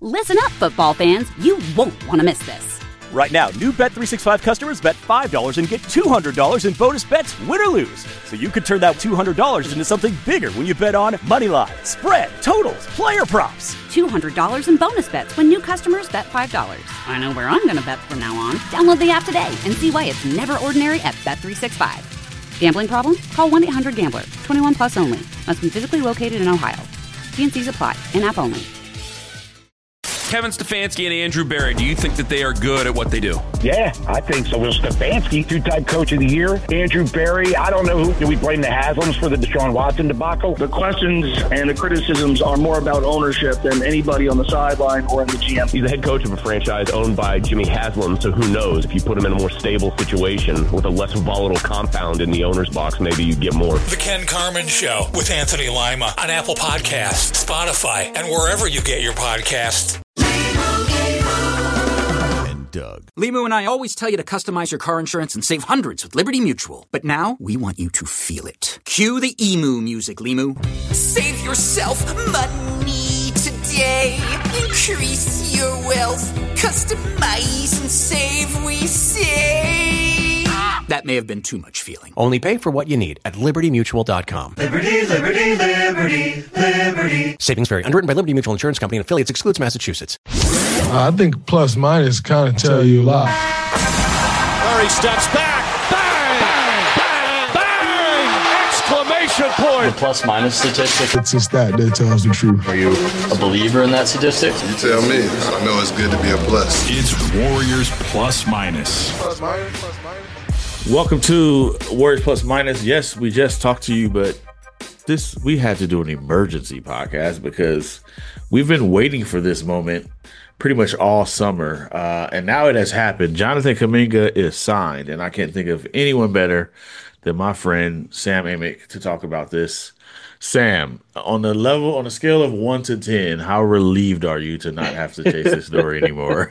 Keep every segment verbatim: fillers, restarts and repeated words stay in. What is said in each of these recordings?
Listen up, football fans. You won't want to miss this. Right now, new Bet three sixty-five customers bet five dollars and get two hundred dollars in bonus bets, win or lose. So you could turn that two hundred dollars into something bigger when you bet on money line, spread, totals, player props. two hundred dollars in bonus bets when new customers bet five dollars. I know where I'm going to bet from now on. Download the app today and see why it's never ordinary at Bet three sixty-five. Gambling problem? Call one eight hundred gambler. twenty-one plus only. Must be physically located in Ohio. T and C's apply. In-app only. Kevin Stefanski and Andrew Berry, do you think that they are good at what they do? Yeah, I think so. Well, Stefanski, two-time coach of the year. Andrew Berry, I don't know who. Do we blame the Haslams for the Deshaun Watson debacle? The questions and the criticisms are more about ownership than anybody on the sideline or in the G M. He's the head coach of a franchise owned by Jimmy Haslam, so who knows? If you put him in a more stable situation with a less volatile compound in the owner's box, maybe you get more. The Ken Carman Show with Anthony Lima on Apple Podcasts, Spotify, and wherever you get your podcasts. Doug. Limu and I always tell you to customize your car insurance and save hundreds with Liberty Mutual. But now, we want you to feel it. Cue the emu music, Limu. Save yourself money today. Increase your wealth. Customize and save, we say. That may have been too much feeling. Only pay for what you need at liberty mutual dot com. Liberty, Liberty, Liberty, Liberty. Savings vary. Underwritten by Liberty Mutual Insurance Company and affiliates. Excludes Massachusetts. Uh, I think plus minus kind of tell you a lot. Murray steps back. Bang! Bang! Bang! Exclamation point. The plus minus statistic. It's a stat that tells the truth. Are you a believer in that statistic? You tell me. I know it's good to be a plus. It's Warriors plus minus. Plus minus, plus minus. Welcome to Warriors Plus Minus. Yes, we just talked to you, but this we had to do an emergency podcast because we've been waiting for this moment pretty much all summer, uh, and now it has happened. Jonathan Kuminga is signed, and I can't think of anyone better than my friend Sam Amick to talk about this. Sam, on the level, on a scale of one to ten, how relieved are you to not have to chase this story anymore?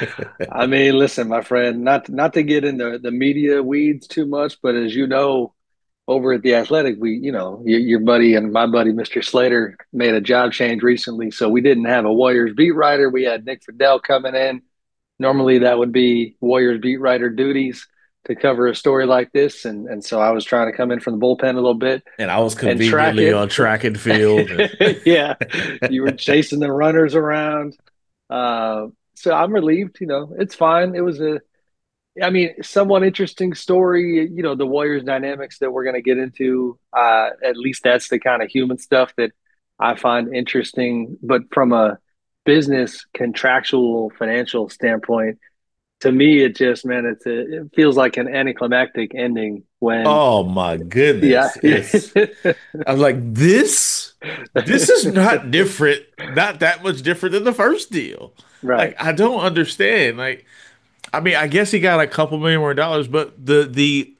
I mean, listen, my friend, not not to get into the media weeds too much, but as you know, over at the Athletic, we, you know, your, your buddy and my buddy, Mister Slater, made a job change recently, so we didn't have a Warriors beat writer. We had Nick Friedel coming in. Normally, that would be Warriors beat writer duties to cover a story like this, and and so I was trying to come in from the bullpen a little bit. And I was conveniently on track and field. Yeah, you were chasing the runners around. Uh, so I'm relieved. You know, it's fine. It was a, I mean, somewhat interesting story. You know, the Warriors dynamics that we're going to get into. Uh, at least that's the kind of human stuff that I find interesting. But from a business, contractual, financial standpoint, to me, it just, man, it's a, it feels like an anticlimactic ending when. Oh my goodness! Yeah, I was like, this, this is not different, not that much different than the first deal. Right? Like, I don't understand. Like, I mean, I guess he got a couple million more dollars, but the the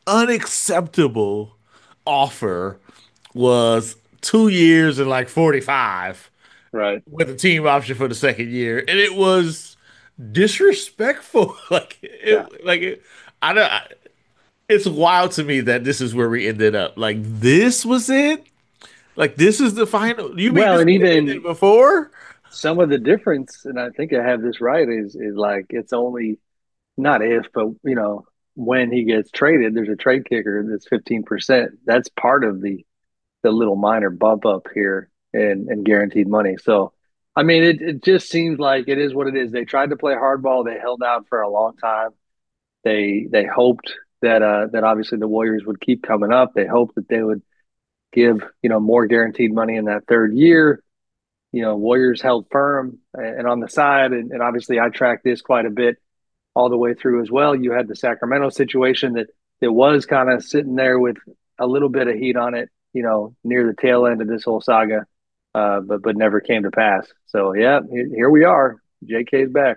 unacceptable offer was two years and like forty-five, right? With a team option for the second year, and it was disrespectful. like it, yeah. like it, I don't I, it's wild to me that this is where we ended up. Like, this was it, like this is the final. You well, and even before some of the difference, and I think I have this right, is is like it's only not if, but you know, when he gets traded, there's a trade kicker that's fifteen percent. That's part of the the little minor bump up here in, in guaranteed money. So I mean, it, it just seems like it is what it is. They tried to play hardball. They held out for a long time. They they hoped that uh, that obviously the Warriors would keep coming up. They hoped that they would give, you know, more guaranteed money in that third year. You know, Warriors held firm. And on the side, and, and obviously I tracked this quite a bit all the way through as well. You had the Sacramento situation that, that was kind of sitting there with a little bit of heat on it, you know, near the tail end of this whole saga. Uh, but but never came to pass. So yeah, here we are. J K's back.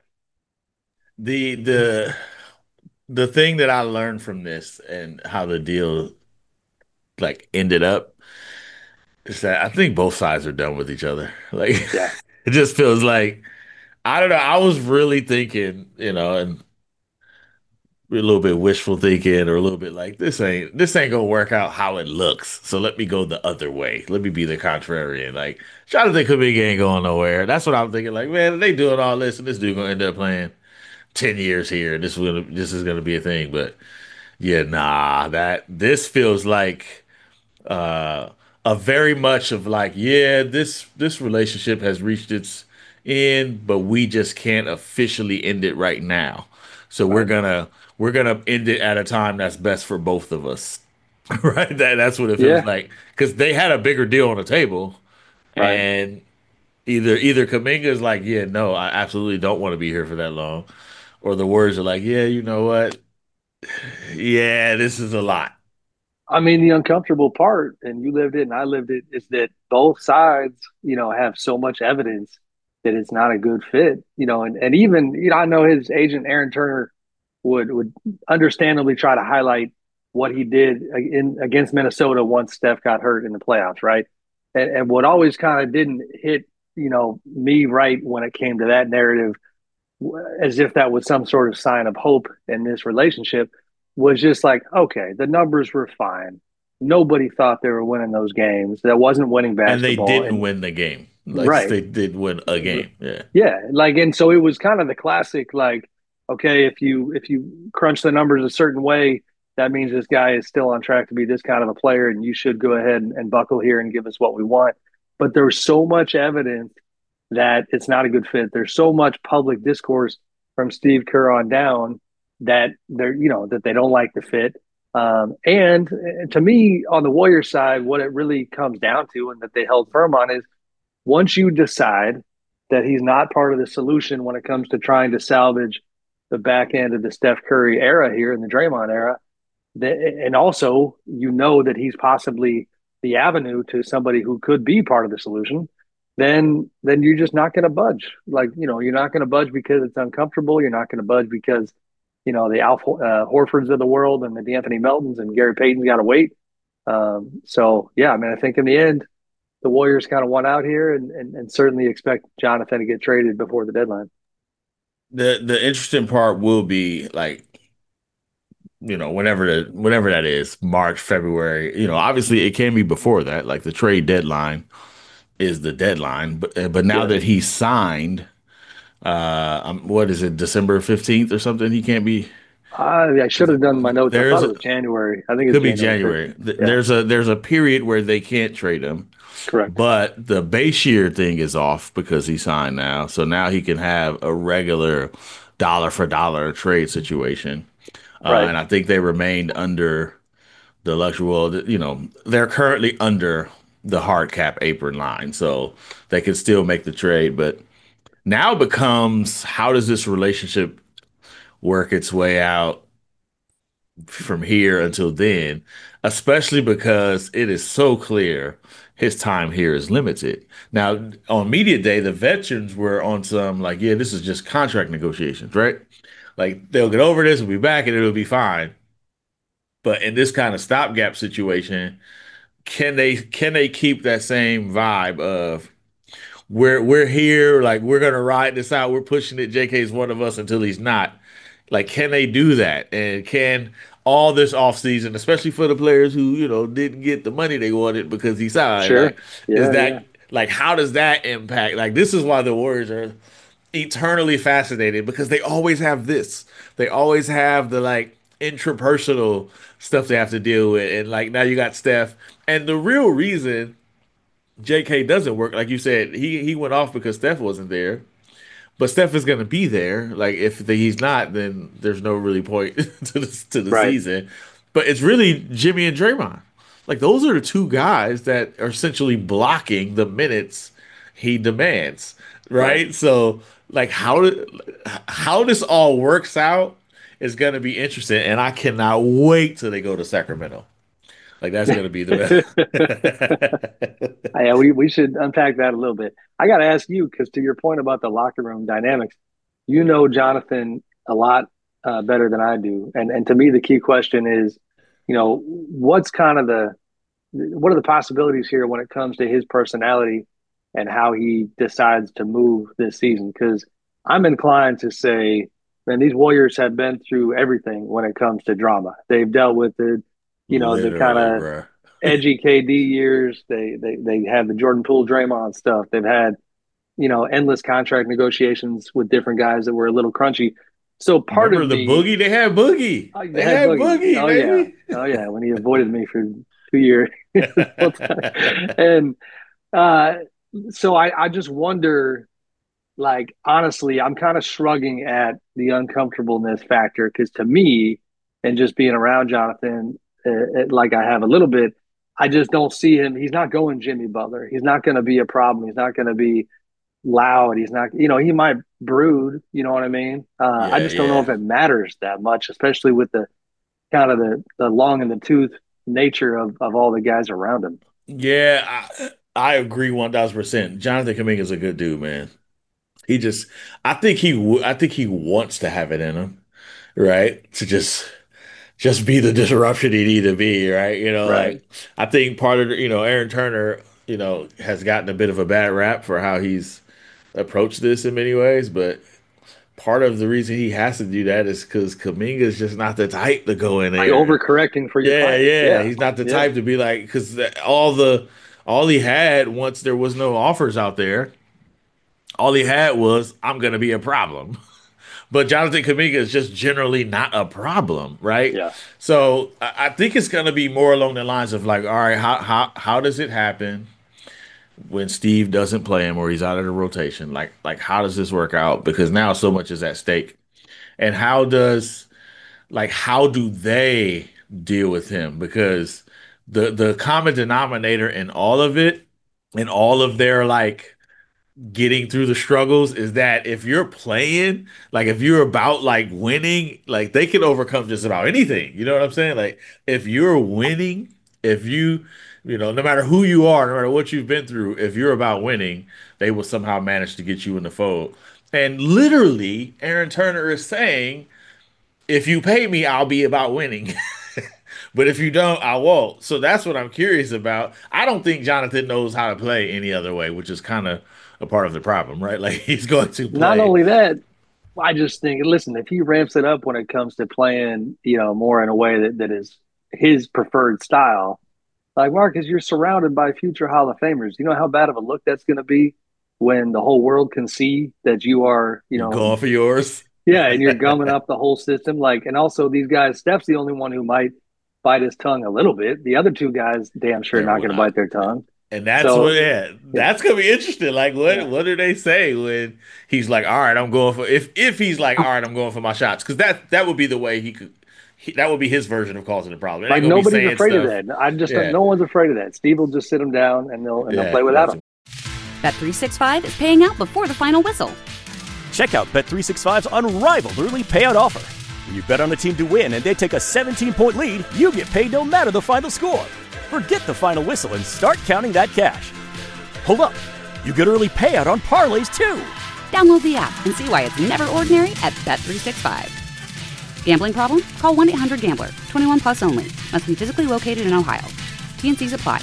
The the the thing that I learned from this and how the deal like ended up is that I think both sides are done with each other. Like, yeah. It just feels like, I don't know. I was really thinking, you know, and a little bit wishful thinking or a little bit like this ain't this ain't gonna work out how it looks. So let me go the other way. Let me be the contrarian. Like Jonathan Kuminga ain't going nowhere. That's what I'm thinking. Like, man, they doing all this and this dude gonna end up playing ten years here. This is gonna this is gonna be a thing. But yeah, nah, that this feels like uh a very much of like, yeah, this this relationship has reached its end, but we just can't officially end it right now. So we're gonna we're gonna end it at a time that's best for both of us. Right? That that's what it feels Yeah. like. Because they had a bigger deal on the table, Right. and either either Kaminga is like, yeah, no, I absolutely don't want to be here for that long, or the words are like, yeah, you know what? Yeah, this is a lot. I mean, the uncomfortable part, and you lived it and I lived it, is that both sides, you know, have so much evidence that it's not a good fit, you know, and, and even, you know, I know his agent, Aaron Turner, would would understandably try to highlight what he did in against Minnesota once Steph got hurt in the playoffs, right? And, and what always kind of didn't hit, you know, me right when it came to that narrative, as if that was some sort of sign of hope in this relationship, was just like, okay, the numbers were fine. Nobody thought they were winning those games. That wasn't winning And they basketball. didn't And, win the game. Like right. they did win a game. Yeah. Yeah. Like, and so it was kind of the classic, like, okay, if you if you crunch the numbers a certain way, that means this guy is still on track to be this kind of a player, and you should go ahead and, and buckle here and give us what we want. But there's so much evidence that it's not a good fit. There's so much public discourse from Steve Kerr on down that they're, you know, that they don't like the fit. Um, and to me, on the Warriors side, what it really comes down to, and that they held firm on, is once you decide that he's not part of the solution when it comes to trying to salvage the back end of the Steph Curry era here in the Draymond era, that, and also you know that he's possibly the avenue to somebody who could be part of the solution, then then you're just not going to budge. Like, you know, you're not going to budge because it's uncomfortable. You're not going to budge because, you know, the Al uh, Horfords of the world and the D'Anthony Meltons and Gary Payton's got to wait. Um, so, yeah, I mean, I think in the end, the Warriors kind of won out here, and, and, and certainly expect Jonathan to get traded before the deadline. The the interesting part will be like, you know, whenever the whenever that is, March, February, you know, obviously it can be before that. Like the trade deadline is the deadline, but uh, but now Yeah. that he's signed, uh, um, what is it, December fifteenth or something? He can't be. I, I should have done my notes. I There's thought it a- was January. I think it's Could be January. January. fifteenth. Th- Yeah. There's a there's a period where they can't trade him. Correct. But the base year thing is off because he signed now. So now he can have a regular dollar for dollar trade situation. Uh, Right. And I think they remained under the luxury. Well, th- you know, they're currently under the hard cap apron line. So they can still make the trade. But now becomes, how does this relationship work its way out from here until then, especially because it is so clear his time here is limited. Now, on media day, the veterans were on some like, yeah, this is just contract negotiations, right? Like they'll get over this, we'll be back, and it'll be fine. But in this kind of stopgap situation, can they can they keep that same vibe of we're we're here, like we're gonna ride this out, we're pushing it, J K's one of us until he's not. Like, can they do that? And can all this offseason, especially for the players who, you know, didn't get the money they wanted because he signed, Sure. like, Yeah, is that yeah. like how does that impact? Like, this is why the Warriors are eternally fascinated because they always have this. They always have the like intrapersonal stuff they have to deal with. And like now you got Steph. And the real reason J K doesn't work, like you said, he he went off because Steph wasn't there. But Steph is going to be there. Like if the, he's not, then there's no really point to the to the Right. season. But it's really Jimmy and Draymond. Like those are the two guys that are essentially blocking the minutes he demands. Right. Right. So like how do- how this all works out is going to be interesting, and I cannot wait till they go to Sacramento. Like that's going to be the best. Yeah, we, we should unpack that a little bit. I got to ask you, because to your point about the locker room dynamics, you know Jonathan a lot uh, better than I do. And and to me, the key question is, you know, what's kind of the, what are the possibilities here when it comes to his personality and how he decides to move this season? Because I'm inclined to say Man, these Warriors have been through everything when it comes to drama. They've dealt with the, you know, Literally, the kind of bruh. edgy K D years. They they they have the Jordan Poole, Draymond stuff. They've had, you know, endless contract negotiations with different guys that were a little crunchy. So part Remember of the me, Boogie? They had Boogie. Oh, they they had had Boogie. Boogie, Oh baby. yeah, oh yeah. When he avoided me for two years, and uh, so I I just wonder. Like, honestly, I'm kind of shrugging at the uncomfortableness factor because to me, and just being around Jonathan, uh, it, like I have a little bit, I just don't see him. He's not going Jimmy Butler. He's not going to be a problem. He's not going to be loud. He's not, you know, he might brood, you know what I mean? Uh, Yeah, I just don't know yeah. if it matters that much, especially with the kind of the, the long in the tooth nature of, of all the guys around him. Yeah, I, I agree one thousand percent. Jonathan Kuminga is a good dude, man. He just, I think he, w- I think he wants to have it in him, right? To just, just be the disruption he need to be, right? You know, Right. like I think part of, the- you know, Aaron Turner, you know, has gotten a bit of a bad rap for how he's approached this in many ways, but part of the reason he has to do that is because Kuminga is just not the type to go in Like there. overcorrecting for your Yeah, client. yeah, he's not the Yeah. type to be like because all the all he had once there was no offers out there. All he had was, I'm going to be a problem. But Jonathan Kuminga is just generally not a problem, right? Yeah. So I, I think it's going to be more along the lines of like, all right, how how how does it happen when Steve doesn't play him or he's out of the rotation? Like like how does this work out? Because now so much is at stake. And how does like how do they deal with him? Because the the common denominator in all of it, in all of their like getting through the struggles is that if you're playing, like if you're about like winning, like they can overcome just about anything. You know what I'm saying? Like if you're winning, if you, you know, no matter who you are, no matter what you've been through, if you're about winning, they will somehow manage to get you in the fold. And literally, Aaron Turner is saying, if you pay me, I'll be about winning. But if you don't, I won't. So that's what I'm curious about. I don't think Jonathan knows how to play any other way, which is kind of a part of the problem, right? Like he's going to play. Not only that, I just think, listen, if he ramps it up when it comes to playing, you know, more in a way that, that is his preferred style, like Marcus, you're surrounded by future Hall of Famers. You know how bad of a look that's going to be when the whole world can see that you are, you know, going for yours. Yeah, and you're gumming up the whole system. Like, and also these guys, Steph's the only one who might bite his tongue a little bit. The other two guys, damn sure, They're not going to not. bite their tongue. And that's So- what, yeah, that's gonna be interesting. Like, what Yeah. what do they say when he's like, all right, I'm going for if if he's like, all right, I'm going for my shots, because that that would be the way he could. He, that would be his version of causing a problem. It Like ain't gonna be nobody's saying afraid of stuff. that. I just Yeah. no one's afraid of that. Steve will just sit them down and they'll and Yeah, they'll play without him. Bet three sixty-five is paying out before the final whistle. Check out Bet three sixty-five's unrivaled early payout offer. When you bet on a team to win and they take a seventeen-point lead, you get paid no matter the final score. Forget the final whistle and start counting that cash. Hold up. You get early payout on parlays, too. Download the app and see why it's never ordinary at Bet three sixty-five. Gambling problem? Call one eight hundred gambler. twenty-one plus only. Must be physically located in Ohio. T N Cs apply.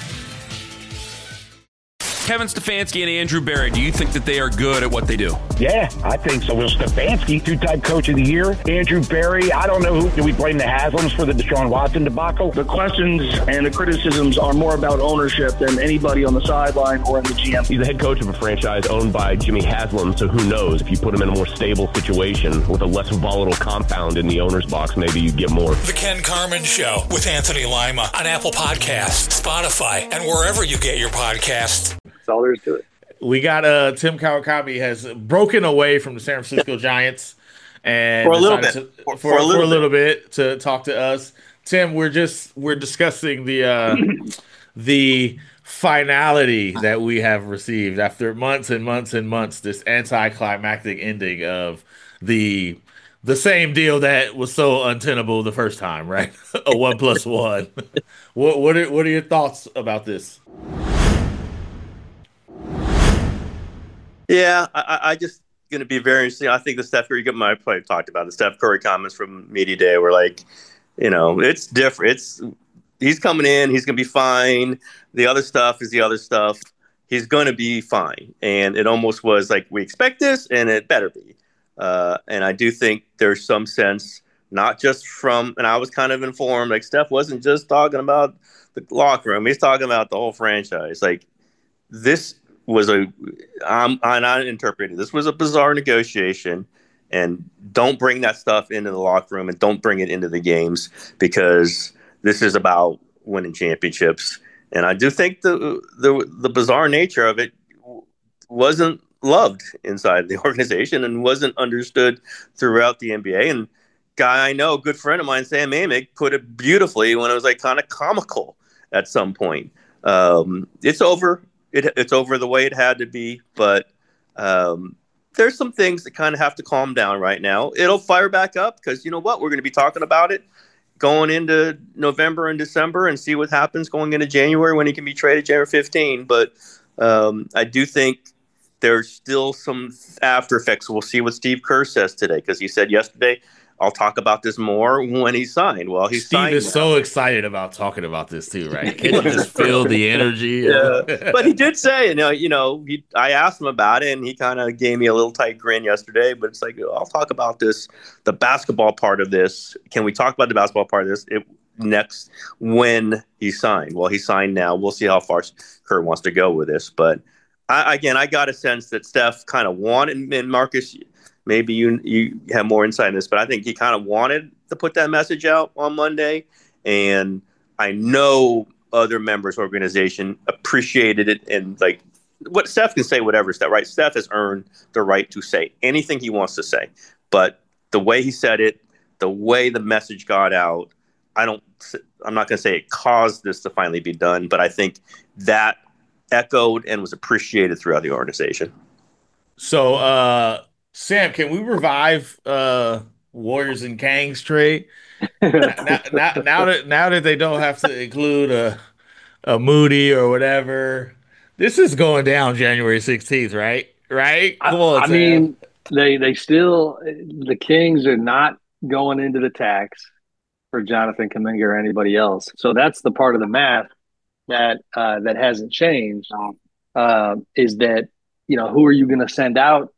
Kevin Stefanski and Andrew Barry, do you think that they are good at what they do? Yeah, I think so. Will Stefanski, two-time coach of the year. Andrew Barry, I don't know who. Do we blame the Haslams for the Deshaun Watson debacle? The questions and the criticisms are more about ownership than anybody on the sideline or in the G M. He's the head coach of a franchise owned by Jimmy Haslam, so who knows? If you put him in a more stable situation with a less volatile compound in the owner's box, maybe you get more. The Ken Carmen Show with Anthony Lima on Apple Podcasts, Spotify, and wherever you get your podcasts. That's all there is to it. We got uh Tim Kawakami has broken away from the San Francisco Giants and For a little decided bit. to- For- for, for a little for a little bit to talk to us. Tim, we're just we're discussing the uh the finality that we have received after months and months and months, this anticlimactic ending of the the same deal that was so untenable the first time, right? A one plus one. what what are what are your thoughts about this? Yeah, I, I just going to be very interesting. I think the Steph Curry, my play talked about the Steph Curry comments from Media Day were like, you know, it's different. It's he's coming in, he's going to be fine. The other stuff is the other stuff. He's going to be fine, and it almost was like we expect this, and it better be. Uh, and I do think there's some sense, not just from, and I was kind of informed, like Steph wasn't just talking about the locker room. He's talking about the whole franchise. Like this was a, I'm, I'm not interpreting, this was a bizarre negotiation, and don't bring that stuff into the locker room and don't bring it into the games, because this is about winning championships. And I do think the, the, the bizarre nature of it wasn't loved inside the organization and wasn't understood throughout the N B A. And guy I know, a good friend of mine, Sam Amick, put it beautifully when it was like kind of comical at some point. Um, it's over. It, it's over the way it had to be, but um, there's some things that kind of have to calm down right now. It'll fire back up because you know what? We're going to be talking about it going into November and December and see what happens going into January when he can be traded January fifteenth. But um, I do think there's still some after effects. We'll see what Steve Kerr says today, because he said yesterday, I'll talk about this more when he's signed. Well, he's Steve signed is now. so excited about talking about this too, right? Can you just feel the energy? Yeah. But he did say, you know, you know, he, I asked him about it, and he kind of gave me a little tight grin yesterday. But it's like, I'll talk about this, the basketball part of this. Can we talk about the basketball part of this it, next when he signed? Well, he signed now. We'll see how far Kerr wants to go with this, but. I, again, I got a sense that Steph kind of wanted, and Marcus, maybe you you have more insight in this, but I think he kind of wanted to put that message out on Monday. And I know other members of the organization appreciated it. And like what Steph can say, whatever, Steph, right? Steph has earned the right to say anything he wants to say. But the way he said it, the way the message got out, I don't, I'm not going to say it caused this to finally be done, but I think that echoed and was appreciated throughout the organization. So, uh, Sam, can we revive uh, Warriors and Kangs trade? now, now, now that now that they don't have to include a a Moody or whatever, this is going down January sixteenth, right? Right? Come on, I, I Sam. mean, they they still the Kings are not going into the tax for Jonathan Kuminga or anybody else. So that's the part of the math that uh, that hasn't changed. Uh, is that, you know, who are you going to send out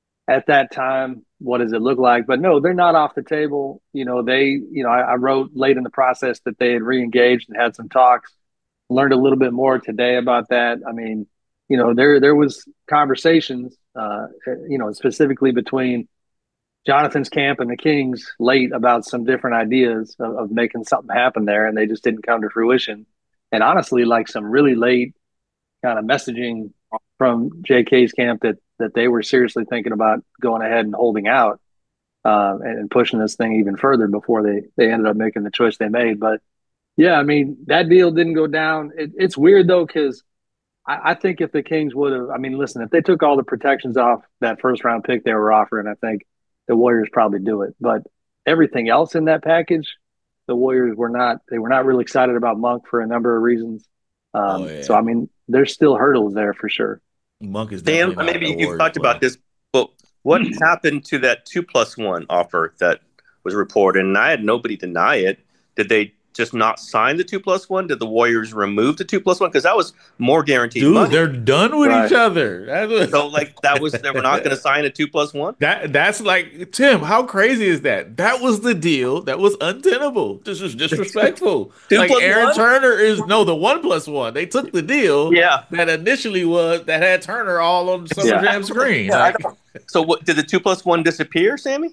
at that time? What does it look like? But no, they're not off the table. You know, they, you know, I, I wrote late in the process that they had re-engaged and had some talks. Learned a little bit more today about that. I mean, you know, there there was conversations, uh, you know, specifically between Jonathan's camp and the Kings late about some different ideas of, of making something happen there, and they just didn't come to fruition. And honestly, like some really late kind of messaging from J K's camp that that they were seriously thinking about going ahead and holding out uh, and, and pushing this thing even further before they they ended up making the choice they made. But yeah, I mean, that deal didn't go down. It, it's weird though, because I, I think if the Kings would have, I mean, listen, if they took all the protections off that first round pick they were offering, I think the Warriors probably do it. But everything else in that package, the Warriors were not, they were not really excited about Monk for a number of reasons. Um, oh, yeah. So, I mean, there's still hurdles there for sure. Monk is Dan, maybe you've talked about this, but what happened to that two plus one offer that was reported? And I had nobody deny it. Did they just not sign the two plus one? Did the Warriors remove the two plus one? Because that was more guaranteed Dude, money. They're done with right. each other. That was... So, like, that was, they were not going to sign a two plus one? That That's like, Tim, how crazy is that? That was the deal that was untenable. This is disrespectful. Like, Aaron one? Turner is, no, the one plus one. They took the deal yeah. that initially was, that had Turner all on the Summer yeah. Jam screen. Yeah, like, so, what, did the two plus one disappear, Sammy?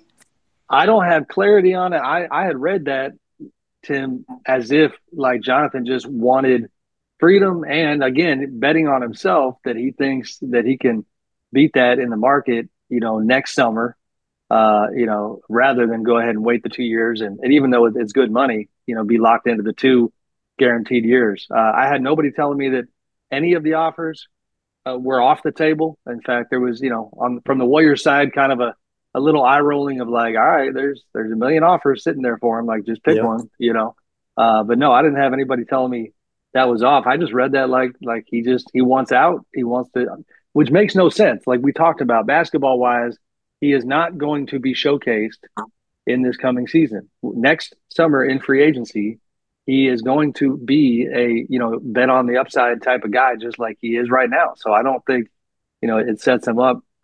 I don't have clarity on it. I, I had read that, Tim, as if like Jonathan just wanted freedom and again betting on himself that he thinks that he can beat that in the market, you know, next summer, uh, you know, rather than go ahead and wait the two years and, and even though it's good money, you know, be locked into the two guaranteed years. Uh, I had nobody telling me that any of the offers uh, were off the table. In fact, there was, you know, on from the Warriors side, kind of a a little eye rolling of like, all right, there's there's a million offers sitting there for him. Like, just pick yeah. one, you know. Uh, but no, I didn't have anybody telling me that was off. I just read that like like he just he wants out. He wants to, which makes no sense. Like we talked about, basketball wise, he is not going to be showcased in this coming season. Next summer in free agency, he is going to be a you know bet on the upside type of guy, just like he is right now. So I don't think you know it sets him up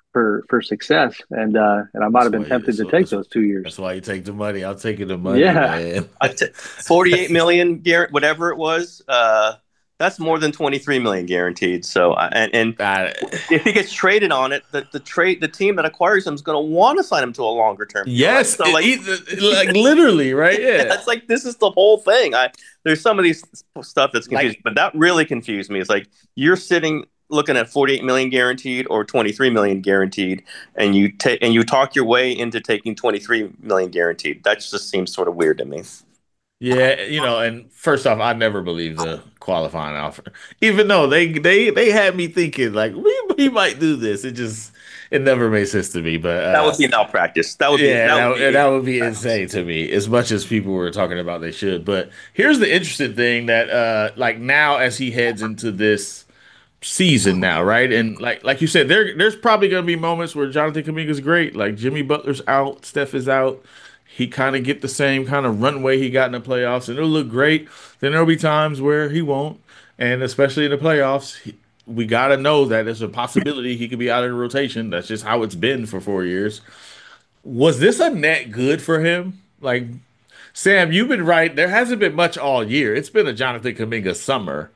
for for success, and uh, and I might have been why- tempted so to take that's- those two years. That's why you take the money. I'll take the money, Yeah. man. I t- forty-eight million, Garrett, whatever it was. Uh, that's more than twenty-three million guaranteed. So, uh, and, and if he gets traded on it, the, the trade, the team that acquires him is going to want to sign him to a longer term. deal, Yes, right? So like, it- like literally, right? Yeah. it's like this is the whole thing. I there's some of these stuff that's confusing, but that really confused me. It's like you're sitting looking at forty-eight million guaranteed or twenty-three million guaranteed, and you take and you talk your way into taking twenty-three million guaranteed. That just seems sort of weird to me. Yeah, you know, and first off, I never believed the qualifying offer, even though they they they had me thinking like we, we might do this. It just it never made sense to me. But uh, That would be malpractice. That would yeah, be that that, would be, and that would be insane to me. As much as people were talking about they should, but here's the interesting thing that uh, like now as he heads into this season now, right? And like like you said, there there's probably gonna be moments where Jonathan Kuminga's great. Like Jimmy Butler's out, Steph is out. He kind of get the same kind of runway he got in the playoffs, and it'll look great. Then there'll be times where he won't, and especially in the playoffs, he, we gotta know that there's a possibility he could be out of the rotation. That's just how it's been for four years. Was this a net good for him? Like, Sam, you've been right. There hasn't been much all year. It's been a Jonathan Kuminga summer.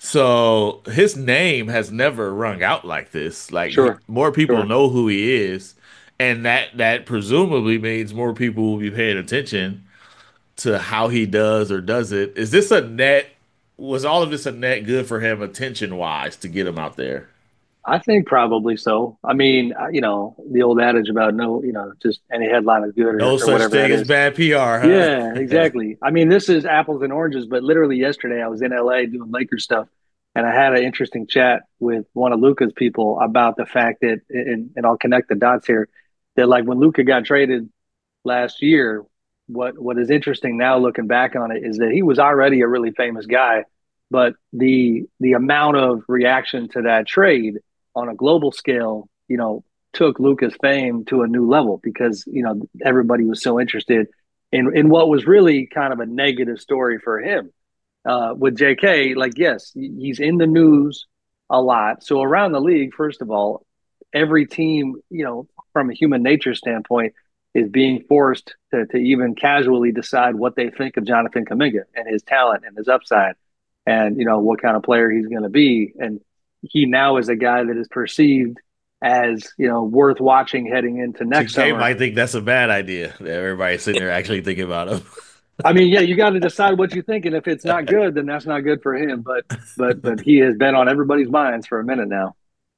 So his name has never rung out like this. Like Sure. more people Sure. know who he is, and that that presumably means more people will be paying attention to how he does or does it. Is this a net? Was all of this a net good for him attention wise to get him out there? I think probably so. I mean, uh, you know, the old adage about no, you know, just any headline is good or, No or such whatever thing that as is. bad P R, huh? Yeah, exactly. I mean, this is apples and oranges, but literally yesterday I was in L A doing Lakers stuff, and I had an interesting chat with one of Luka's people about the fact that, and, and I'll connect the dots here, that like when Luka got traded last year, what what is interesting now looking back on it is that he was already a really famous guy, but the the amount of reaction to that trade on a global scale, you know, took Luka's fame to a new level because, you know, everybody was so interested in, in what was really kind of a negative story for him. Uh, with J K, like, yes, he's in the news a lot. So around the league, first of all, every team, you know, from a human nature standpoint, is being forced to, to even casually decide what they think of Jonathan Kuminga and his talent and his upside and, you know, what kind of player he's going to be. And he now is a guy that is perceived as, you know, worth watching heading into next J K summer. might think that's a bad idea. That everybody's sitting there actually thinking about him. I mean, yeah, you got to decide what you think, and if it's not good, then that's not good for him. But but but he has been on everybody's minds for a minute now.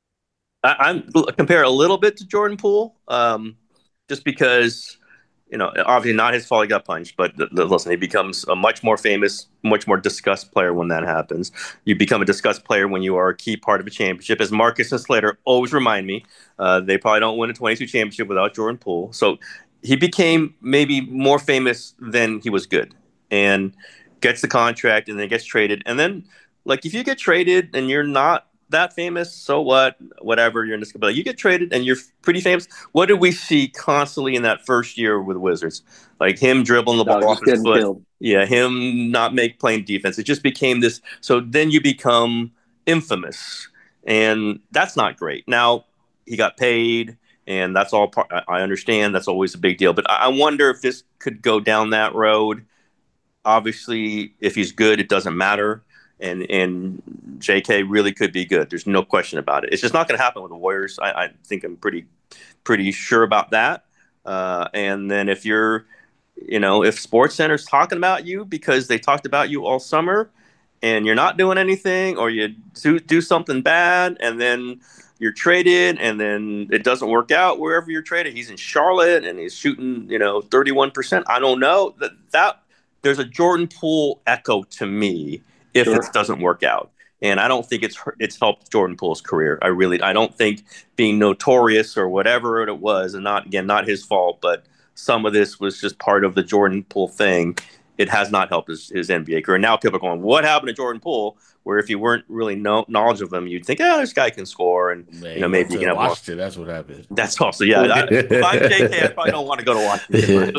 I, I'm compare a little bit to Jordan Poole, um, just because, you know, obviously not his fault he got punched, but th- th- listen, he becomes a much more famous, much more discussed player when that happens. You become a discussed player when you are a key part of a championship, as Marcus and Slater always remind me. Uh, they probably don't win a twenty-two championship without Jordan Poole. So he became maybe more famous than he was good, and gets the contract and then gets traded. And then, like, if you get traded and you're not that famous, so what? Whatever, you're in this. But you get traded and you're pretty famous. What did we see constantly in that first year with Wizards? Like him dribbling the No, ball off just his getting foot. killed. Yeah, him not make playing defense. It just became this. So then you become infamous, and that's not great. Now he got paid, and that's all part. I understand that's always a big deal, but I wonder if this could go down that road. Obviously, if he's good, it doesn't matter. And and J K really could be good. There's no question about it. It's just not going to happen with the Warriors. I, I think I'm pretty pretty sure about that. Uh, and then if you're, you know, if SportsCenter's talking about you because they talked about you all summer, and you're not doing anything, or you do do something bad, and then you're traded, and then it doesn't work out wherever you're traded. He's in Charlotte, and he's shooting, you know, thirty-one percent. I don't know that that there's a Jordan Poole echo to me. If Sure. it doesn't work out. And I don't think it's it's helped Jordan Poole's career. I really I don't think being notorious or whatever it was, and not again not his fault, but some of this was just part of the Jordan Poole thing. It has not helped his, his N B A career. Now people are going, what happened to Jordan Poole? Where if you weren't really know, knowledge of him, you'd think, oh, this guy can score, and Man, you know maybe you can have more. Washington. That's what happened. That's also yeah. I, if I'm J K, I probably don't want to go to Washington.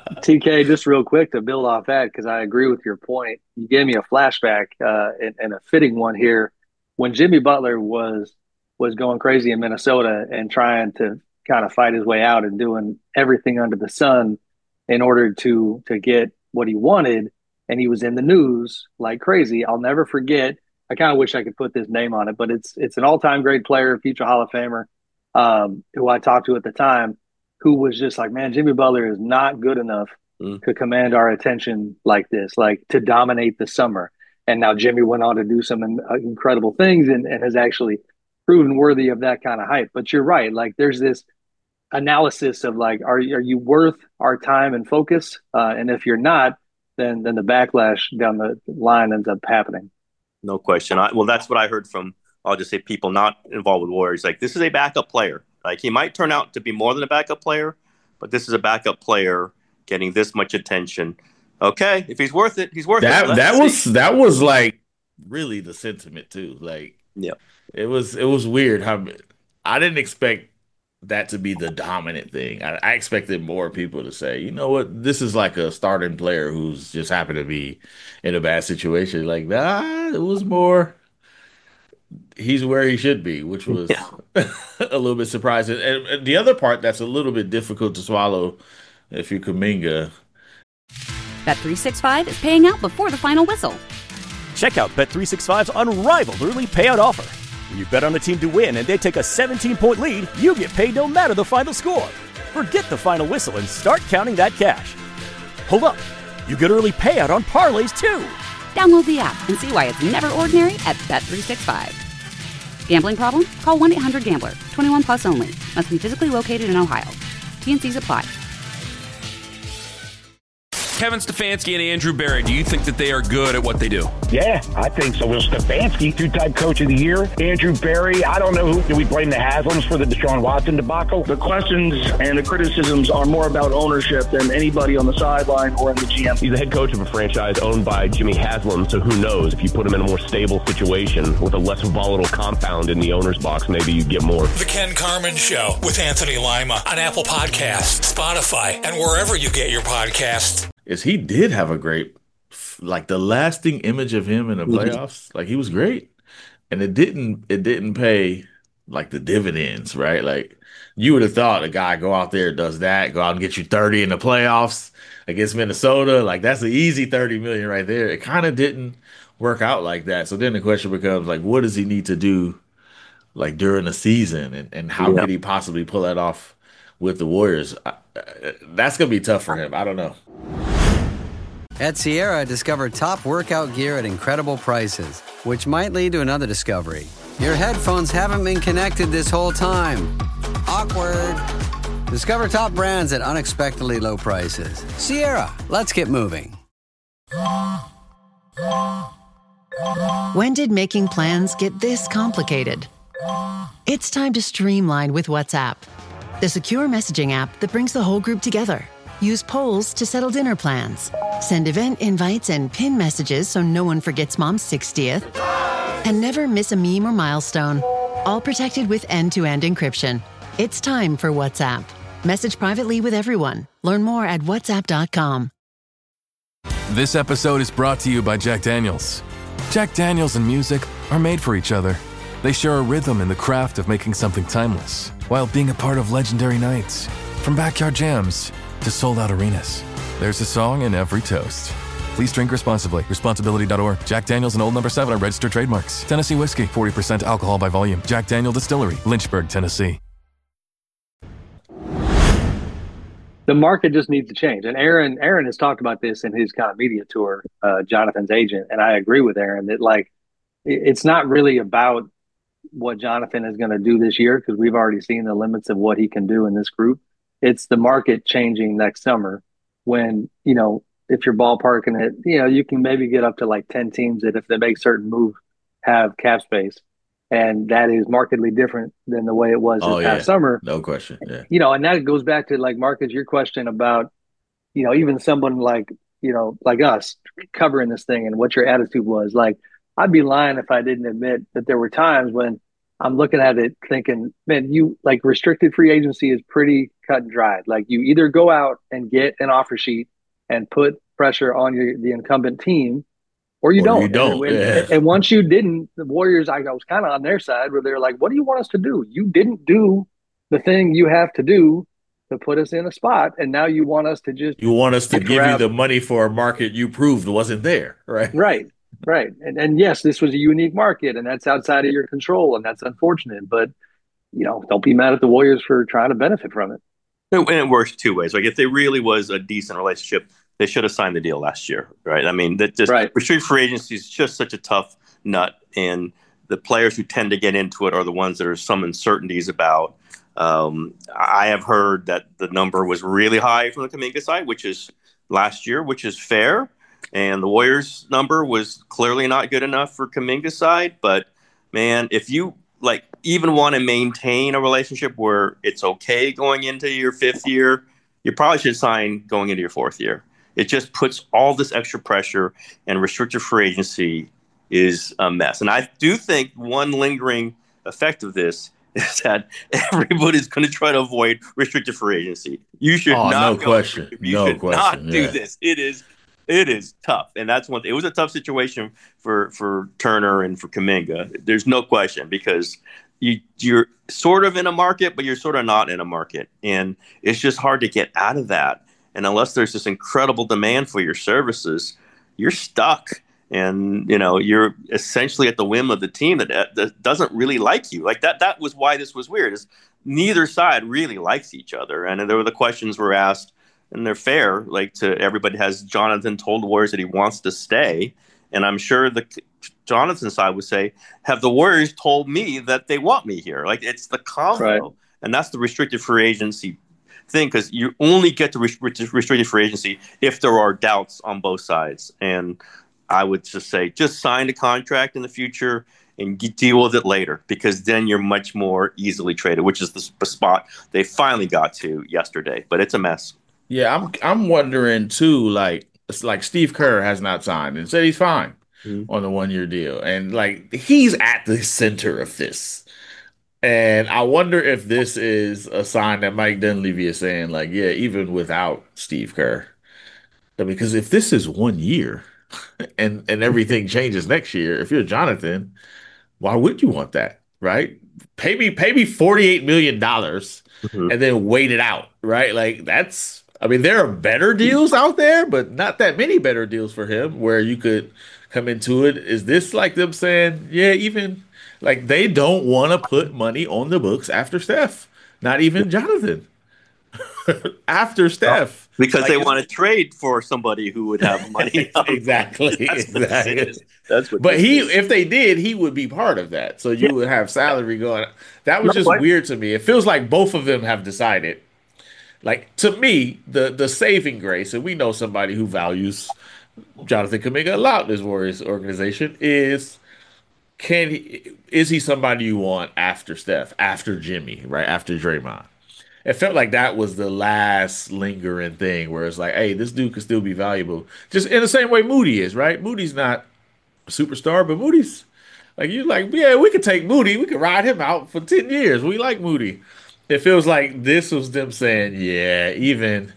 T K, just real quick to build off that, because I agree with your point. You gave me a flashback uh, and, and a fitting one here. When Jimmy Butler was was going crazy in Minnesota and trying to kind of fight his way out and doing everything under the sun in order to to get what he wanted. And he was in the news like crazy. I'll never forget. I kind of wish I could put this name on it, but it's it's an all-time great player, future Hall of Famer, um, who I talked to at the time, who was just like, man, Jimmy Butler is not good enough mm. to command our attention like this, like to dominate the summer. And now Jimmy went on to do some incredible things and, and has actually proven worthy of that kind of hype. But you're right. Like there's this analysis of like, are, are you worth our time and focus? Uh, and if you're not, then then the backlash down the line ends up happening. No question. I, well, that's what I heard from, I'll just say, people not involved with Warriors. Like, this is a backup player. Like, he might turn out to be more than a backup player, but this is a backup player getting this much attention. Okay, if he's worth it, he's worth that, it. Let's that see. was that was like really the sentiment too. Like, yeah, it was it was weird how I didn't expect that to be the dominant thing. I, I expected more people to say, you know what, this is like a starting player who's just happened to be in a bad situation. Like, nah, it was more he's where he should be, which was yeah. a little bit surprising. And, and the other part that's a little bit difficult to swallow if you're Kuminga. Bet three sixty-five is paying out before the final whistle. Check out Bet three sixty-five's unrivaled early payout offer. When you bet on a team to win and they take a seventeen-point lead, you get paid no matter the final score. Forget the final whistle and start counting that cash. Hold up. You get early payout on parlays, too. Download the app and see why it's never ordinary at Bet three sixty-five. Gambling problem? Call one eight hundred gambler. twenty-one plus only. Must be physically located in Ohio. T and Cs apply. Kevin Stefanski and Andrew Berry, do you think that they are good at what they do? Yeah, I think so. Will Stefanski, two-time coach of the year. Andrew Berry, I don't know who. Do we blame the Haslams for the Deshaun Watson debacle? The questions and the criticisms are more about ownership than anybody on the sideline or in the G M. He's the head coach of a franchise owned by Jimmy Haslam, so who knows? If you put him in a more stable situation with a less volatile compound in the owner's box, maybe you get more. The Ken Carman Show with Anthony Lima on Apple Podcasts, Spotify, and wherever you get your podcasts. Is he did have a great, like the lasting image of him in the playoffs. Like he was great, and it didn't it didn't pay like the dividends, right? Like you would have thought a guy go out there does that, go out and get you thirty in the playoffs against Minnesota. Like that's an easy thirty million right there. It kind of didn't work out like that. So then the question becomes like, what does he need to do, like during the season, and and how yeah. could he possibly pull that off with the Warriors? I, I, that's gonna be tough for him. I don't know. At Sierra, discover top workout gear at incredible prices, which might lead to another discovery. Your headphones haven't been connected this whole time. Awkward. Discover top brands at unexpectedly low prices. Sierra, let's get moving. When did making plans get this complicated? It's time to streamline with WhatsApp, the secure messaging app that brings the whole group together. Use polls to settle dinner plans. Send event invites and pin messages so no one forgets Mom's sixtieth. And never miss a meme or milestone. All protected with end-to-end encryption. It's time for WhatsApp. Message privately with everyone. Learn more at whatsapp dot com. This episode is brought to you by Jack Daniels. Jack Daniels and music are made for each other. They share a rhythm in the craft of making something timeless, while being a part of legendary nights. From backyard jams to sold-out arenas, there's a song in every toast. Please drink responsibly. Responsibility dot org. Jack Daniels and Old Number seven are registered trademarks. Tennessee whiskey, forty percent alcohol by volume. Jack Daniel Distillery, Lynchburg, Tennessee. The market just needs to change. And Aaron Aaron has talked about this in his kind of media tour, uh, Jonathan's agent. And I agree with Aaron that, like, it's not really about what Jonathan is going to do this year, because we've already seen the limits of what he can do in this group. It's the market changing next summer when, you know, if you're ballparking it, you know, you can maybe get up to like ten teams that, if they make certain moves, have cap space. And that is markedly different than the way it was oh, this yeah. past summer. No question. Yeah. You know, and that goes back to, like, Marcus, your question about, you know, even someone like, you know, like us covering this thing and what your attitude was. Like, I'd be lying if I didn't admit that there were times when I'm looking at it thinking, man, you like restricted free agency is pretty cut and dried. Like, you either go out and get an offer sheet and put pressure on your, the incumbent team, or you Or don't. you don't, And, and, yeah. and once you didn't, the Warriors, I was kind of on their side where they're like, what do you want us to do? You didn't do the thing you have to do to put us in a spot, and now you want us to just You want us to give you grab- the money for a market you proved wasn't there, right? Right, right. And and yes, this was a unique market, and that's outside of your control, and that's unfortunate. But, you know, don't be mad at the Warriors for trying to benefit from it. And it works two ways. Like if there really was a decent relationship, they should have signed the deal last year, right? I mean, that just Right. restricted free agency is just such a tough nut, and the players who tend to get into it are the ones that are some uncertainties about. Um, I have heard that the number was really high from the Kuminga side, which is last year, which is fair, and the Warriors number was clearly not good enough for Kuminga's side. But man, if you like even want to maintain a relationship where it's okay going into your fifth year, you probably should sign going into your fourth year. It just puts all this extra pressure, and restricted free agency is a mess. And I do think one lingering effect of this is that everybody's going to try to avoid restricted free agency. You should Oh, not no go question. restricted. You No should question, not do yeah. this. It is it is tough, and that's one. It was a tough situation for for Turner and for Kuminga. There's no question, because you you're sort of in a market, but you're sort of not in a market, and it's just hard to get out of that. And unless there's this incredible demand for your services, you're stuck. And, you know, you're essentially at the whim of the team that, that doesn't really like you. Like that, that was why this was weird, is neither side really likes each other. And there were the questions were asked, and they're fair, like to everybody. Has Jonathan told the Warriors that he wants to stay? And I'm sure the Jonathan side would say, have the Warriors told me that they want me here? Like it's the combo. Right. And that's the restricted free agency thing, because you only get to restrict, restricted free agency if there are doubts on both sides. And I would just say, just sign a contract in the future and get, deal with it later, because then you're much more easily traded, which is the, the spot they finally got to yesterday. But it's a mess. Yeah, I'm I'm wondering too, like it's like Steve Kerr has not signed and said he's fine Mm-hmm. on the one year deal. And like he's at the center of this. And I wonder if this is a sign that Mike Dunleavy is saying, like, yeah, even without Steve Kerr. I mean, because if this is one year and and everything changes next year, if you're Jonathan, why would you want that, right? Pay me pay me forty-eight million dollars Mhm. and then wait it out, right? Like that's, I mean, there are better deals out there, but not that many better deals for him where you could come into it. Is this like them saying, yeah, even like they don't want to put money on the books after Steph, not even Jonathan. After Steph, Because Like, they it's- want to trade for somebody who would have money. exactly, That's what this exactly. is. That's what But this he, is. if they did, he would be part of that. So you would have salary going. That was No, just what? weird to me. It feels like both of them have decided. Like to me, the the saving grace, and we know somebody who values Jonathan Kuminga a lot in this Warriors organization, is can he is he somebody you want after Steph, after Jimmy, right after Draymond? It felt like that was the last lingering thing where it's like, hey, this dude could still be valuable. Just in the same way Moody is, right? Moody's not a superstar, but Moody's like, you like, yeah, we could take Moody. We could ride him out for ten years. We like Moody. It feels like this was them saying, yeah, even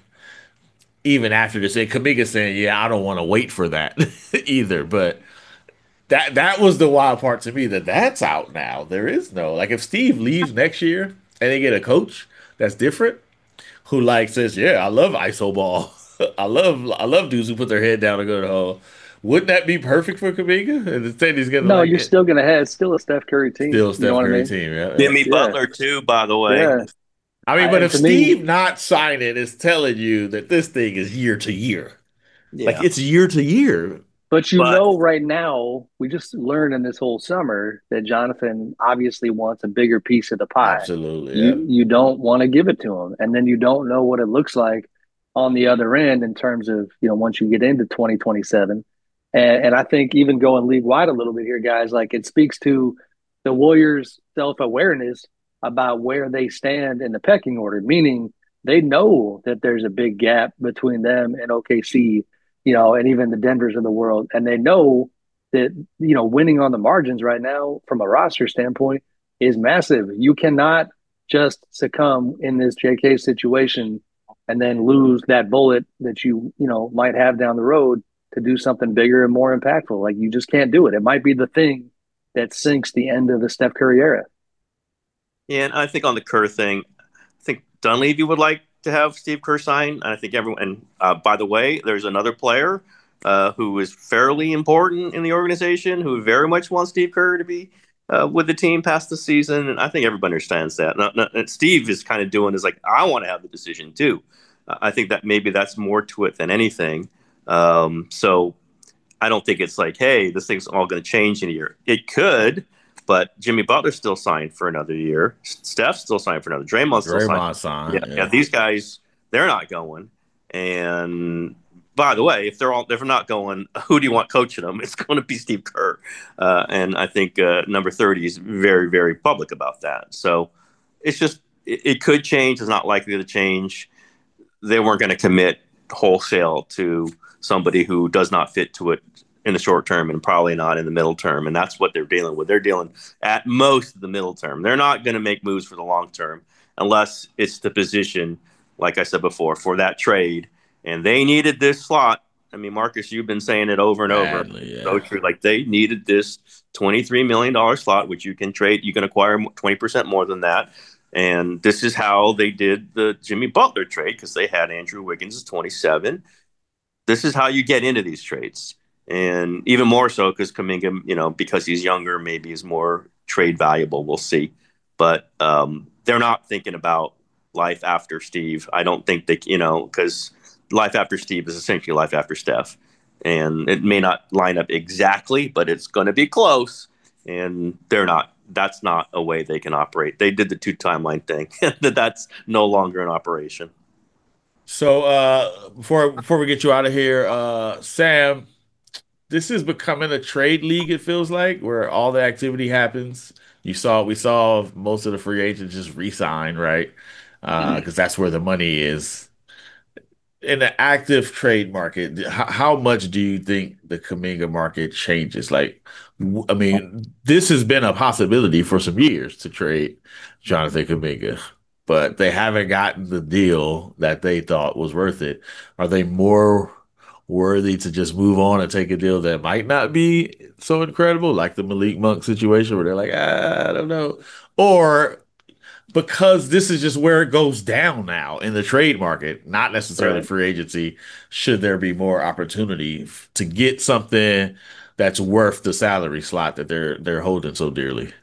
even after this, and Kuminga saying, yeah, I don't want to wait for that either. But that that was the wild part to me, that that's out now. There is no, like, if Steve leaves next year and they get a coach that's different, who like says, yeah, I love I S O ball. I love I love dudes who put their head down and go to the hole. Wouldn't that be perfect for Kuminga? And instead he's gonna No, like you're it. still gonna have still a Steph Curry team. Still You Steph know what I Curry mean? team, yeah. Jimmy Yeah. Butler too, by the way. Yeah. I mean, but I- if to me- Steve not signing is telling you that this thing is year to year, Yeah. like it's year to year. But you But- know, right now, we just learned in this whole summer that Jonathan obviously wants a bigger piece of the pie. Absolutely, You yeah. you don't want to give it to him, and then you don't know what it looks like on the other end in terms of, you know, once you get into twenty twenty-seven. And and I think even going league wide a little bit here, guys, like it speaks to the Warriors' self-awareness about where they stand in the pecking order, meaning they know that there's a big gap between them and O K C, you know, and even the Denvers of the world. And they know that, you know, winning on the margins right now from a roster standpoint is massive. You cannot just succumb in this J K situation and then lose that bullet that you, you know, might have down the road to do something bigger and more impactful. Like, you just can't do it. It might be the thing that sinks the end of the Steph Curry era. Yeah, and I think on the Kerr thing, I think Dunleavy would like to have Steve Kerr sign. And I think everyone, and uh, by the way, there's another player uh, who is fairly important in the organization who very much wants Steve Kerr to be uh, with the team past the season. And I think everybody understands that. And, uh, and Steve is kind of doing is like, I want to have the decision too. Uh, I think that maybe that's more to it than anything. Um, so I don't think it's like, hey, this thing's all going to change in a year. It could. But Jimmy Butler still signed for another year. Steph still signed for another. Draymond still Draymond signed. signed. Yeah, yeah. yeah, these guys, they're not going. And by the way, if they're all if they're not going, who do you want coaching them? It's going to be Steve Kerr. Uh, and I think uh, number thirty is very, very public about that. So it's just it, it could change. It's not likely to change. They weren't going to commit wholesale to somebody who does not fit to it in the short term and probably not in the middle term. And that's what they're dealing with. They're dealing at most the middle term. They're not going to make moves for the long term unless it's the position, like I said before, for that trade. And they needed this slot. I mean, Marcus, you've been saying it over and over. Badly, yeah. So true. Like, they needed this twenty-three million dollars slot, which you can trade. You can acquire twenty percent more than that. And this is how they did the Jimmy Butler trade, because they had Andrew Wiggins as twenty-seven. This is how you get into these trades. And even more so because Kuminga, you know, because he's younger, maybe is more trade valuable. We'll see. But um, they're not thinking about life after Steve. I don't think they, you know, because life after Steve is essentially life after Steph. And it may not line up exactly, but it's going to be close. And they're not, that's not a way they can operate. They did the two timeline thing. That's no longer in operation. So uh, before before we get you out of here, uh, Sam, this is becoming a trade league, it feels like, where all the activity happens. You saw, we saw most of the free agents just re-sign, right? Because uh, mm-hmm. that's where the money is. In the active trade market, how, how much do you think the Kuminga market changes? Like, I mean, this has been a possibility for some years to trade Jonathan Kuminga, but they haven't gotten the deal that they thought was worth it. Are they more worthy to just move on and take a deal that might not be so incredible, like the Malik Monk situation where they're like, ah, I don't know. Or because this is just where it goes down now in the trade market, not necessarily right. free agency, should there be more opportunity to get something that's worth the salary slot that they're they're holding so dearly?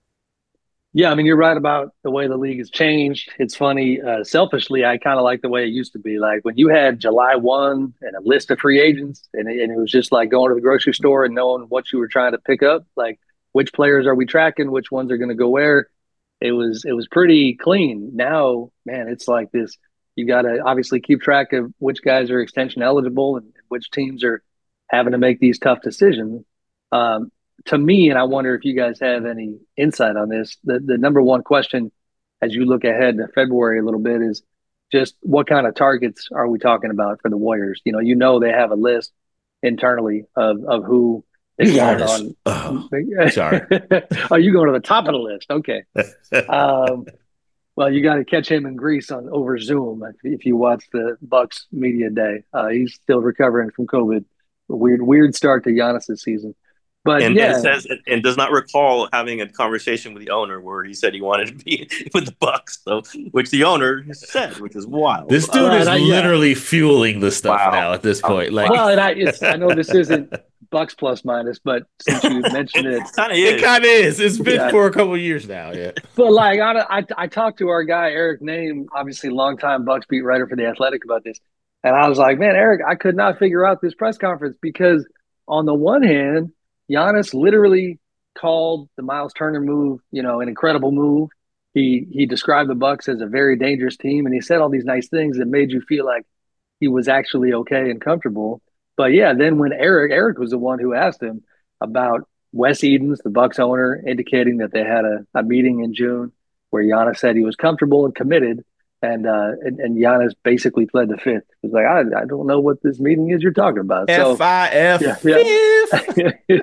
Yeah, I mean, you're right about the way the league has changed. It's funny. Uh, selfishly, I kind of like the way it used to be. Like when you had July first and a list of free agents, and it, and it was just like going to the grocery store and knowing what you were trying to pick up, like which players are we tracking, which ones are going to go where. It was it was pretty clean. Now, man, it's like this. You got to obviously keep track of which guys are extension eligible and which teams are having to make these tough decisions. Um, To me, and I wonder if you guys have any insight on this, the, the number one question as you look ahead to February a little bit is just what kind of targets are we talking about for the Warriors? You know, you know they have a list internally of, of who they want on. Oh, sorry. Oh, you going to the top of the list. Okay. um, well, you got to catch him in Greece on over Zoom if, if you watch the Bucks media day. Uh, he's still recovering from COVID. A weird, weird start to Giannis's season. But and, yeah. and says and does not recall having a conversation with the owner where he said he wanted to be with the Bucks, so which the owner said, which is wild. This dude uh, is I, literally yeah. fueling the stuff wow. now at this point. Like, well, and I, it's, I know this isn't Bucks plus minus, but since you mentioned it, it kind of is. It kind of is. It's been yeah. for a couple of years now. Yeah. But like, I, I, I talked to our guy Eric Name, obviously longtime Bucks beat writer for the Athletic, about this, and I was like, man, Eric, I could not figure out this press conference because on the one hand, Giannis literally called the Miles Turner move, you know, an incredible move. He he described the Bucks as a very dangerous team, and he said all these nice things that made you feel like he was actually okay and comfortable. But yeah, then when Eric Eric was the one who asked him about Wes Edens, the Bucks owner, indicating that they had a, a meeting in June where Giannis said he was comfortable and committed, and uh, and, and Giannis basically pled the fifth. He was like, I, I don't know what this meeting is you're talking about. So, F I F yeah, yeah.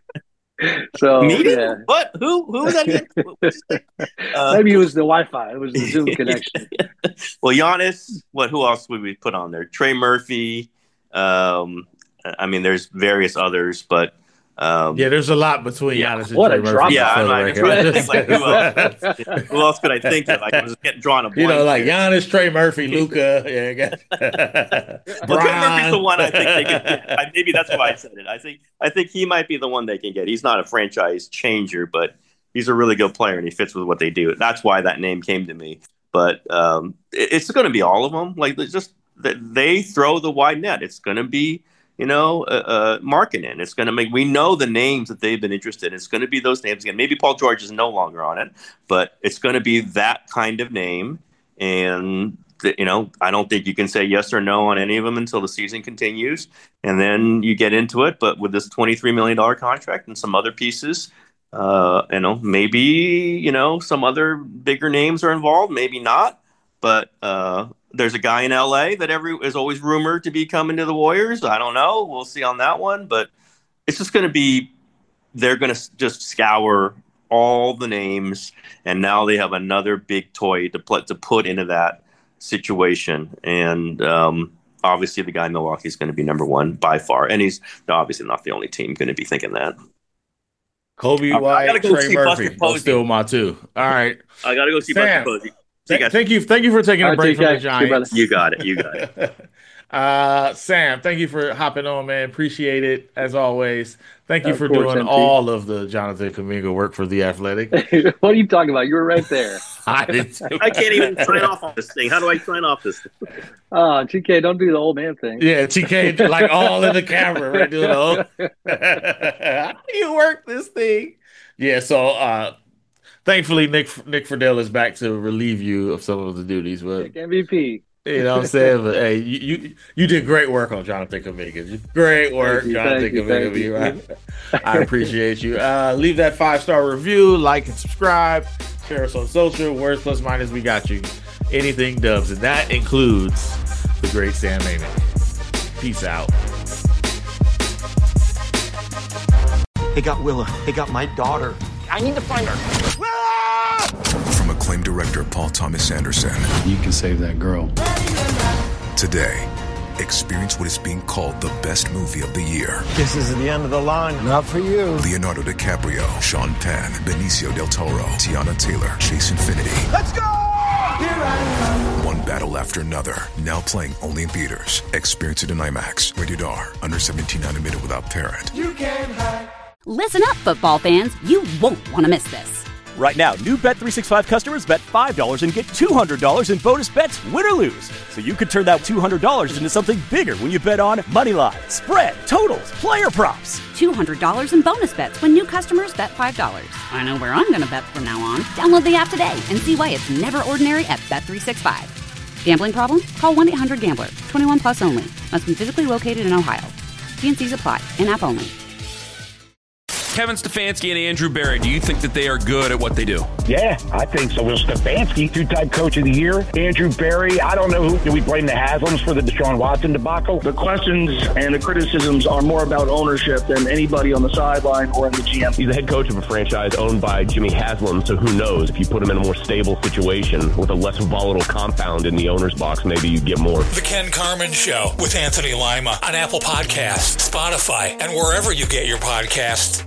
So meeting? Yeah. What? Who? Who was that again? uh, Maybe it was the Wi-Fi. It was the Zoom connection. Well, Giannis. What? Who else would we put on there? Trey Murphy. Um, I mean, there's various others, but um, yeah, there's a lot between yeah, Giannis and what Trey a Murphy. drop! Yeah, I'm right trying to think like who else? Who else could I think of? Like I was getting drawn a blank. You know, like here. Giannis, Trey Murphy, Luka. Yeah, I got well, Trey Murphy's the one I think they can get. I, maybe that's why I said it. I think I think he might be the one they can get. He's not a franchise changer, but he's a really good player and he fits with what they do. That's why that name came to me. But um, it, it's going to be all of them. Like just they throw the wide net. It's going to be. You know, uh, uh, marketing. It's going to make, we know the names that they've been interested in. It's going to be those names again. Maybe Paul George is no longer on it, but it's going to be that kind of name. And, the, you know, I don't think you can say yes or no on any of them until the season continues. And then you get into it. But with this twenty-three million dollars contract and some other pieces, uh, you know, maybe, you know, some other bigger names are involved, maybe not. But, uh, there's a guy in L A that every is always rumored to be coming to the Warriors. I don't know. We'll see on that one. But it's just going to be they're going to just scour all the names. And now they have another big toy to, put to put into that situation. And um, obviously the guy in Milwaukee is going to be number one by far. And he's obviously not the only team going to be thinking that. Kobe I, White, I go Trey Murphy. Those still my two. All right. I got to go see Sam. Buster Posey. Th- thank you, thank you for taking All a right, break T K. from the Giants. You got it. You got it. uh, Sam, thank you for hopping on, man. Appreciate it as always. Thank you Of for course, doing M T. all of the Jonathan Kuminga work for The Athletic. What are you talking about? You were right there. I did too. I can't even sign off on this thing. How do I sign off this thing? Oh, T K, don't do the old man thing. Yeah, T K, like all in the camera, right? Doing the whole... How do you work this thing? Yeah, so uh, thankfully Nick Nick Friedel is back to relieve you of some of the duties. But M V P. You know what I'm saying? But hey, you you, you did great work on Jonathan Kuminga. Great work, Thank you, Jonathan thank you, Kuminga. thank I, I appreciate you. Uh, leave that five star review, like and subscribe, share us on social. Words plus minus, we got you. Anything Dubs, and that includes the great Sam Amick. Peace out. They got Willa. They got my daughter. I need to find her. From acclaimed director Paul Thomas Anderson. You can save that girl. Today, experience what is being called the best movie of the year. This is the end of the line. Not for you. Leonardo DiCaprio, Sean Penn, Benicio del Toro, Tiana Taylor, Chase Infinity. Let's go! Here I am. One battle after another. Now playing only in theaters. Experience it in IMAX. Rated R. Under seventeen, not admitted without parent. You can't hide. Listen up, football fans. You won't want to miss this. Right now, new Bet three sixty-five customers bet five dollars and get two hundred dollars in bonus bets, win or lose. So you could turn that two hundred dollars into something bigger when you bet on Moneyline, spread, totals, player props. two hundred dollars in bonus bets when new customers bet five dollars. I know where I'm going to bet from now on. Download the app today and see why it's never ordinary at Bet three sixty-five. Gambling problem? Call one eight hundred gambler. twenty-one plus only. Must be physically located in Ohio. T and C's apply. In-app only. Kevin Stefanski and Andrew Berry, do you think that they are good at what they do? Yeah, I think so. Will Stefanski, two-time coach of the year. Andrew Berry, I don't know who. Do we blame the Haslams for the Deshaun Watson debacle? The questions and the criticisms are more about ownership than anybody on the sideline or in the G M. He's the head coach of a franchise owned by Jimmy Haslam, so who knows? If you put him in a more stable situation with a less volatile compound in the owner's box, maybe you get more. The Ken Carman Show with Anthony Lima on Apple Podcasts, Spotify, and wherever you get your podcasts.